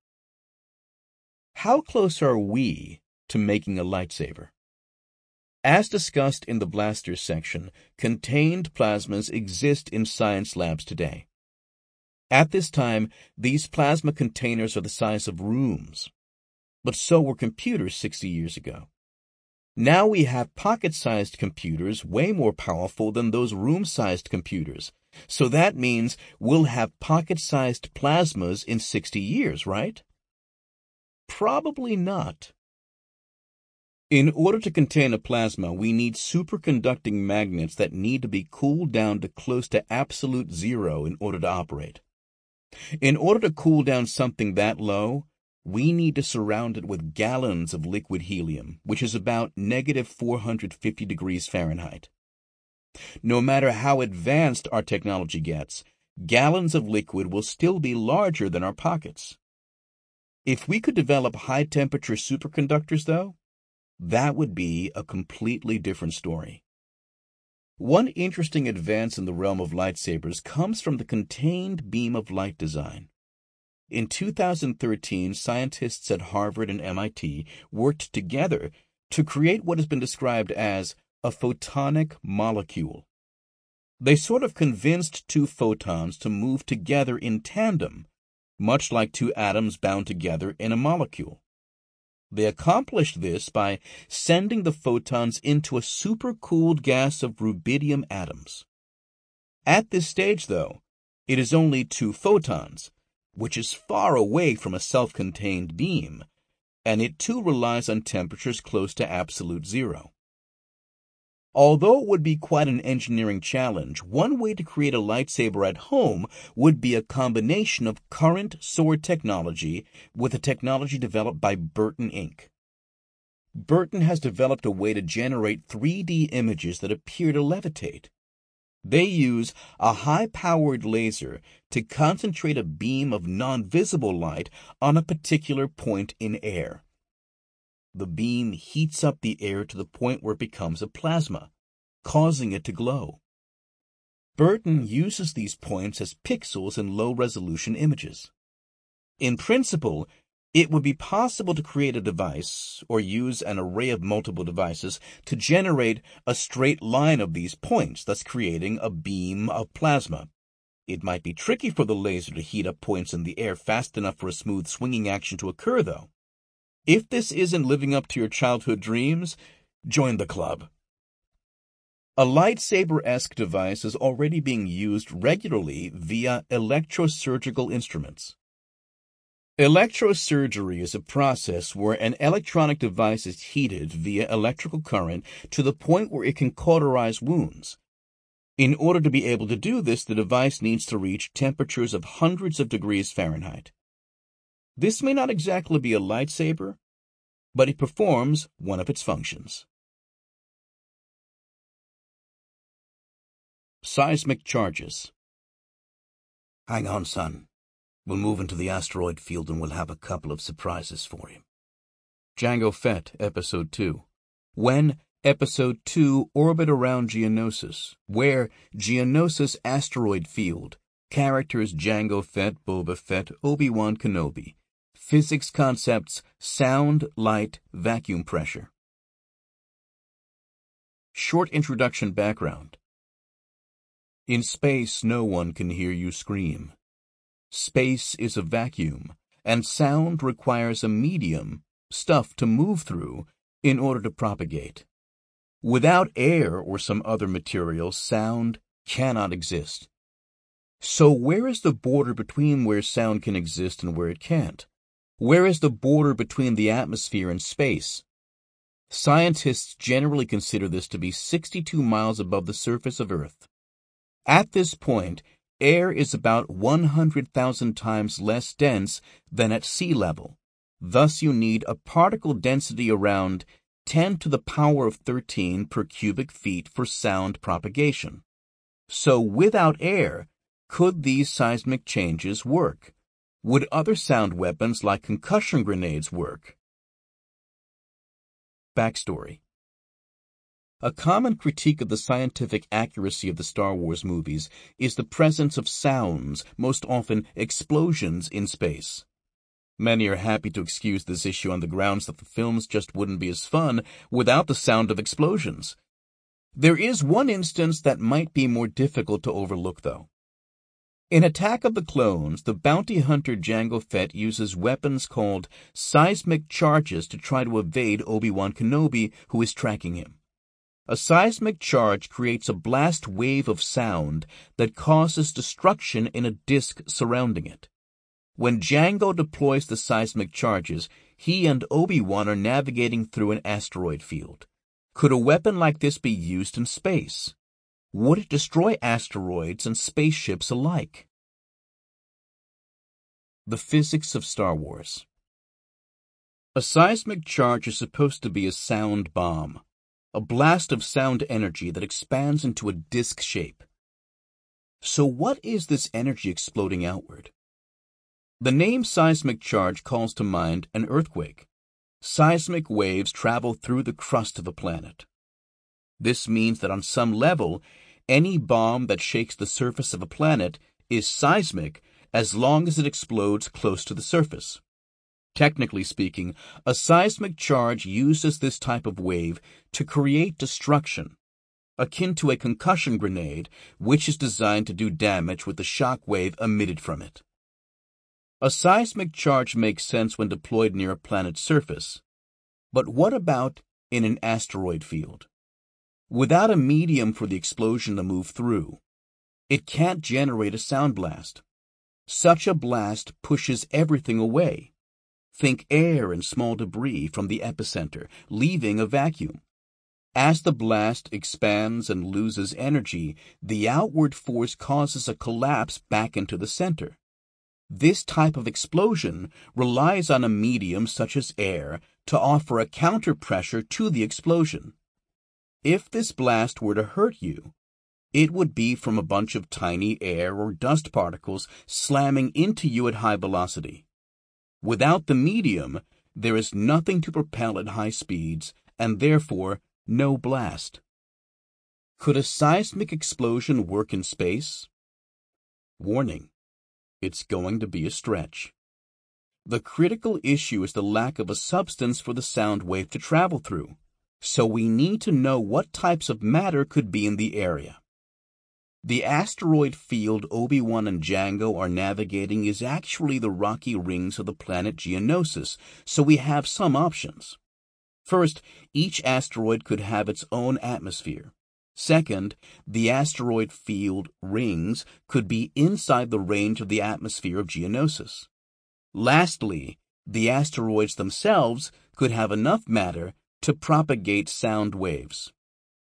How close are we to making a lightsaber? As discussed in the blasters section, contained plasmas exist in science labs today. At this time, these plasma containers are the size of rooms, but so were computers 60 years ago. Now we have pocket-sized computers way more powerful than those room-sized computers, so that means we'll have pocket-sized plasmas in 60 years, right? Probably not. In order to contain a plasma, we need superconducting magnets that need to be cooled down to close to absolute zero in order to operate. In order to cool down something that low, we need to surround it with gallons of liquid helium, which is about negative 450 degrees Fahrenheit. No matter how advanced our technology gets, gallons of liquid will still be larger than our pockets. If we could develop high-temperature superconductors, though, that would be a completely different story. One interesting advance in the realm of lightsabers comes from the contained beam of light design. In 2013, scientists at Harvard and MIT worked together to create what has been described as a photonic molecule. They sort of convinced two photons to move together in tandem, much like two atoms bound together in a molecule. They accomplished this by sending the photons into a supercooled gas of rubidium atoms. At this stage, though, it is only two photons, which is far away from a self-contained beam, and it too relies on temperatures close to absolute zero. Although it would be quite an engineering challenge, one way to create a lightsaber at home would be a combination of current sword technology with a technology developed by Burton Inc. Burton has developed a way to generate 3D images that appear to levitate. They use a high-powered laser to concentrate a beam of non-visible light on a particular point in air. The beam heats up the air to the point where it becomes a plasma, causing it to glow. Burton uses these points as pixels in low-resolution images. In principle, it would be possible to create a device or use an array of multiple devices to generate a straight line of these points, thus creating a beam of plasma. It might be tricky for the laser to heat up points in the air fast enough for a smooth swinging action to occur, though. If this isn't living up to your childhood dreams, join the club. A lightsaber-esque device is already being used regularly via electrosurgical instruments. Electrosurgery is a process where an electronic device is heated via electrical current to the point where it can cauterize wounds. In order to be able to do this, the device needs to reach temperatures of hundreds of degrees Fahrenheit. This may not exactly be a lightsaber, but it performs one of its functions. Seismic charges. Hang on, son. We'll move into the asteroid field and we'll have a couple of surprises for you. Jango Fett, Episode 2. When Episode 2 Orbit Around Geonosis, where Geonosis Asteroid Field, characters Jango Fett, Boba Fett, Obi-Wan Kenobi. Physics concepts, sound, light, vacuum pressure. Short introduction background. In space, no one can hear you scream. Space is a vacuum, and sound requires a medium, stuff to move through, in order to propagate. Without air or some other material, sound cannot exist. So where is the border between where sound can exist and where it can't? Where is the border between the atmosphere and space? Scientists generally consider this to be 62 miles above the surface of Earth. At this point, air is about 100,000 times less dense than at sea level. Thus, you need a particle density around 10 to the power of 13 per cubic feet for sound propagation. So, without air, could these seismic changes work? Would other sound weapons like concussion grenades work? Backstory. A common critique of the scientific accuracy of the Star Wars movies is the presence of sounds, most often explosions, in space. Many are happy to excuse this issue on the grounds that the films just wouldn't be as fun without the sound of explosions. There is one instance that might be more difficult to overlook, though. In Attack of the Clones, the bounty hunter Jango Fett uses weapons called seismic charges to try to evade Obi-Wan Kenobi, who is tracking him. A seismic charge creates a blast wave of sound that causes destruction in a disk surrounding it. When Jango deploys the seismic charges, he and Obi-Wan are navigating through an asteroid field. Could a weapon like this be used in space? Would it destroy asteroids and spaceships alike? The physics of Star Wars. A seismic charge is supposed to be a sound bomb, a blast of sound energy that expands into a disk shape. So what is this energy exploding outward? The name seismic charge calls to mind an earthquake. Seismic waves travel through the crust of a planet. This means that on some level, any bomb that shakes the surface of a planet is seismic as long as it explodes close to the surface. Technically speaking, a seismic charge uses this type of wave to create destruction, akin to a concussion grenade, which is designed to do damage with the shock wave emitted from it. A seismic charge makes sense when deployed near a planet's surface. But what about in an asteroid field? Without a medium for the explosion to move through, it can't generate a sound blast. Such a blast pushes everything away. Think air and small debris from the epicenter, leaving a vacuum. As the blast expands and loses energy, the outward force causes a collapse back into the center. This type of explosion relies on a medium such as air to offer a counter-pressure to the explosion. If this blast were to hurt you, it would be from a bunch of tiny air or dust particles slamming into you at high velocity. Without the medium, there is nothing to propel at high speeds, and therefore no blast. Could a seismic explosion work in space? Warning. It's going to be a stretch. The critical issue is the lack of a substance for the sound wave to travel through, so we need to know what types of matter could be in the area. The asteroid field Obi-Wan and Jango are navigating is actually the rocky rings of the planet Geonosis, so we have some options. First, each asteroid could have its own atmosphere. Second, the asteroid field rings could be inside the range of the atmosphere of Geonosis. Lastly, the asteroids themselves could have enough matter to propagate sound waves.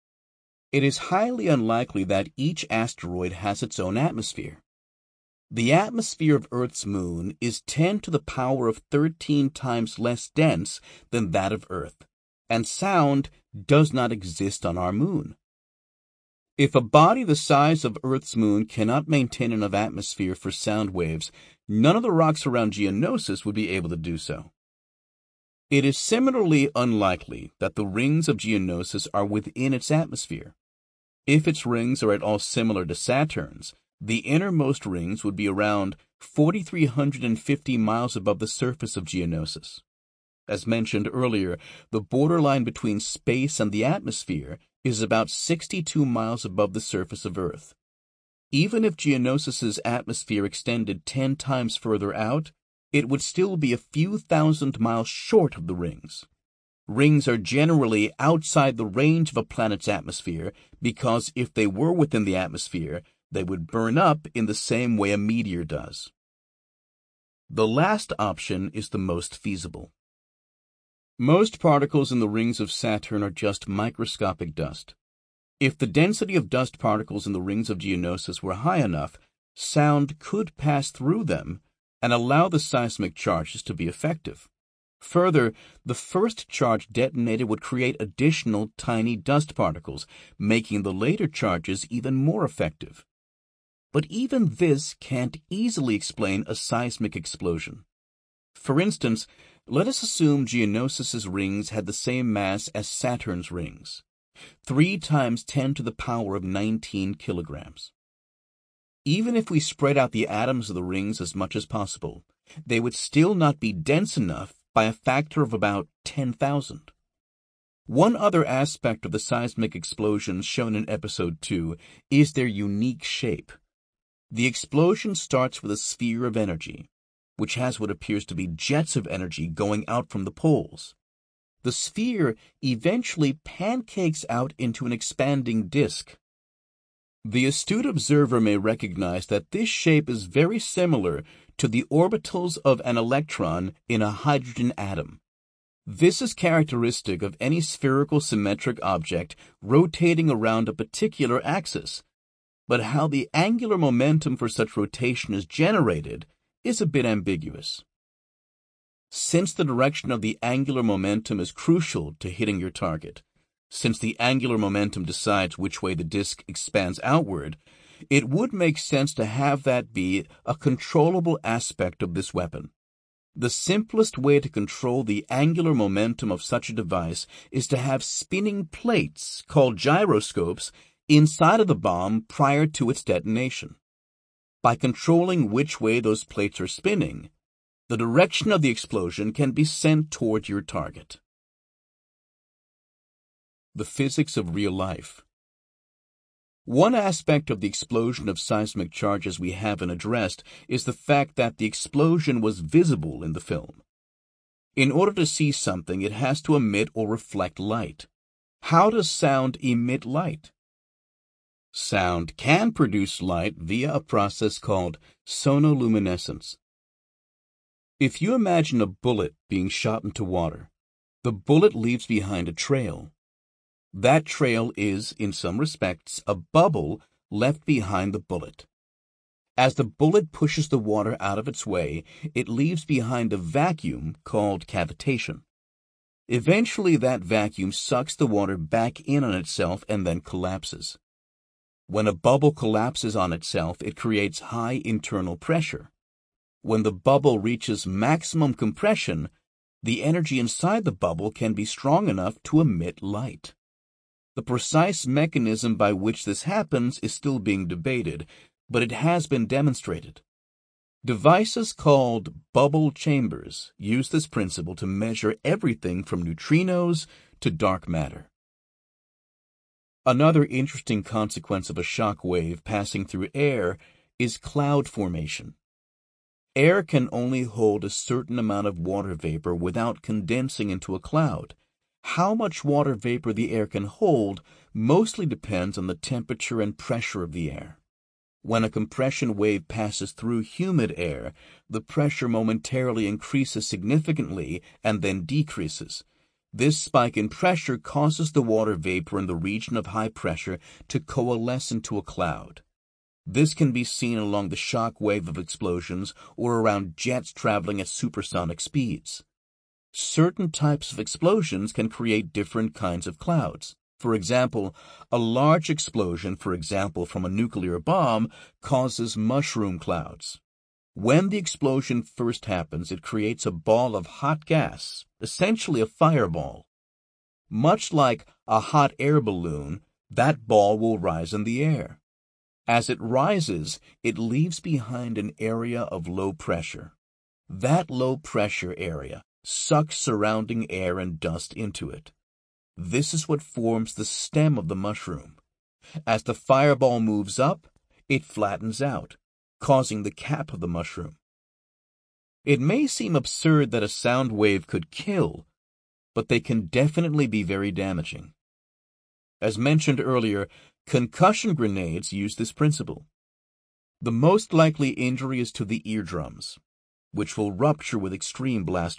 It is highly unlikely that each asteroid has its own atmosphere. The atmosphere of Earth's moon is 10 to the power of 13 times less dense than that of Earth, and sound does not exist on our moon. If a body the size of Earth's moon cannot maintain enough atmosphere for sound waves, none of the rocks around Geonosis would be able to do so. It is similarly unlikely that the rings of Geonosis are within its atmosphere. If its rings are at all similar to Saturn's, the innermost rings would be around 4,350 miles above the surface of Geonosis. As mentioned earlier, the borderline between space and the atmosphere is about 62 miles above the surface of Earth. Even if Geonosis's atmosphere extended 10 times further out, it would still be a few thousand miles short of the rings. Rings are generally outside the range of a planet's atmosphere because if they were within the atmosphere, they would burn up in the same way a meteor does. The last option is the most feasible. Most particles in the rings of Saturn are just microscopic dust. If the density of dust particles in the rings of Geonosis were high enough, sound could pass through them and allow the seismic charges to be effective. Further, the first charge detonated would create additional tiny dust particles, making the later charges even more effective. But even this can't easily explain a seismic explosion. For instance, let us assume Geonosis's rings had the same mass as Saturn's rings, 3 times 10 to the power of 19 kilograms. Even if we spread out the atoms of the rings as much as possible, they would still not be dense enough by a factor of about 10,000. One other aspect of the seismic explosions shown in Episode 2 is their unique shape. The explosion starts with a sphere of energy, which has what appears to be jets of energy going out from the poles. The sphere eventually pancakes out into an expanding disk. The astute observer may recognize that this shape is very similar to the orbitals of an electron in a hydrogen atom. This is characteristic of any spherical symmetric object rotating around a particular axis, but how the angular momentum for such rotation is generated is a bit ambiguous. Since the direction of the angular momentum is crucial to hitting your target, since the angular momentum decides which way the disk expands outward, it would make sense to have that be a controllable aspect of this weapon. The simplest way to control the angular momentum of such a device is to have spinning plates, called gyroscopes, inside of the bomb prior to its detonation. By controlling which way those plates are spinning, the direction of the explosion can be sent toward your target. The physics of real life. One aspect of the explosion of seismic charges we haven't addressed is the fact that the explosion was visible in the film. In order to see something, it has to emit or reflect light. How does sound emit light? Sound can produce light via a process called sonoluminescence. If you imagine a bullet being shot into water, the bullet leaves behind a trail. That trail is, in some respects, a bubble left behind the bullet. As the bullet pushes the water out of its way, it leaves behind a vacuum called cavitation. Eventually, that vacuum sucks the water back in on itself and then collapses. When a bubble collapses on itself, it creates high internal pressure. When the bubble reaches maximum compression, the energy inside the bubble can be strong enough to emit light. The precise mechanism by which this happens is still being debated, but it has been demonstrated. Devices called bubble chambers use this principle to measure everything from neutrinos to dark matter. Another interesting consequence of a shock wave passing through air is cloud formation. Air can only hold a certain amount of water vapor without condensing into a cloud. How much water vapor the air can hold mostly depends on the temperature and pressure of the air. When a compression wave passes through humid air, the pressure momentarily increases significantly and then decreases. This spike in pressure causes the water vapor in the region of high pressure to coalesce into a cloud. This can be seen along the shock wave of explosions or around jets traveling at supersonic speeds. Certain types of explosions can create different kinds of clouds. For example, a large explosion, from a nuclear bomb, causes mushroom clouds. When the explosion first happens, it creates a ball of hot gas, essentially a fireball. Much like a hot air balloon, that ball will rise in the air. As it rises, it leaves behind an area of low pressure. That low pressure area sucks surrounding air and dust into it. This is what forms the stem of the mushroom. As the fireball moves up, it flattens out, causing the cap of the mushroom. It may seem absurd that a sound wave could kill, but they can definitely be very damaging. As mentioned earlier, concussion grenades use this principle. The most likely injury is to the eardrums, which will rupture with extreme blast